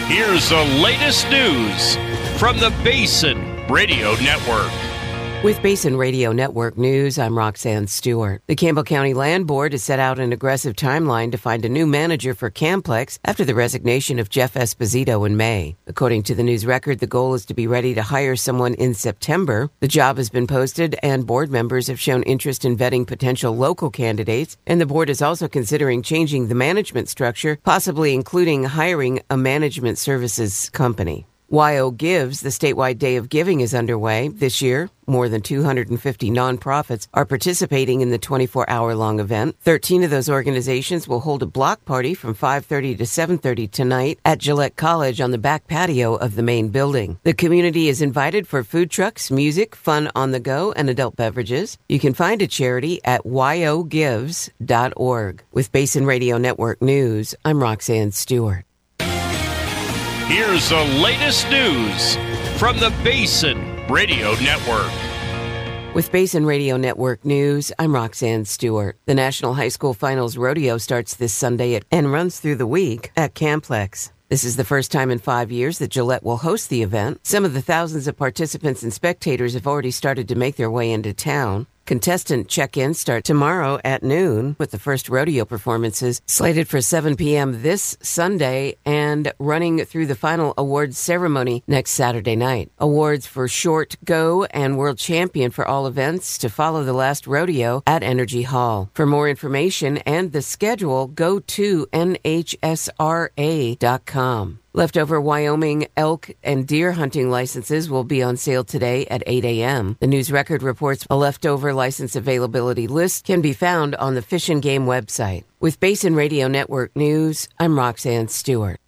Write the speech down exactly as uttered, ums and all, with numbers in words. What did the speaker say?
Here's the latest news from the Basin Radio Network. With Basin Radio Network News, I'm Roxanne Stewart. The Campbell County Land Board has set out an aggressive timeline to find a new manager for Camplex after the resignation of Jeff Esposito in May. According to the News Record, the goal is to be ready to hire someone in September. The job has been posted, and board members have shown interest in vetting potential local candidates, and the board is also considering changing the management structure, possibly including hiring a management services company. Y O Gives, the statewide Day of Giving, is underway. This year, more than two hundred fifty nonprofits are participating in the twenty-four hour long event. thirteen of those organizations will hold a block party from five thirty to seven thirty tonight at Gillette College on the back patio of the main building. The community is invited for food trucks, music, fun on the go, and adult beverages. You can find a charity at y o gives dot org. With Basin Radio Network News, I'm Roxanne Stewart. Here's the latest news from the Basin Radio Network. With Basin Radio Network News, I'm Roxanne Stewart. The National High School Finals Rodeo starts this Sunday at, and runs through the week at Camplex. This is the first time in five years that Gillette will host the event. Some of the thousands of participants and spectators have already started to make their way into town. Contestant check-ins start tomorrow at noon, with the first rodeo performances slated for seven p.m. this Sunday and running through the final awards ceremony next Saturday night. Awards for Short, Go, and World Champion for all events to follow the last rodeo at Energy Hall. For more information and the schedule, go to N H S R A dot com. Leftover Wyoming elk and deer hunting licenses will be on sale today at eight a.m. The News Record reports a leftover license availability list can be found on the Fish and Game website. With Basin Radio Network News, I'm Roxanne Stewart.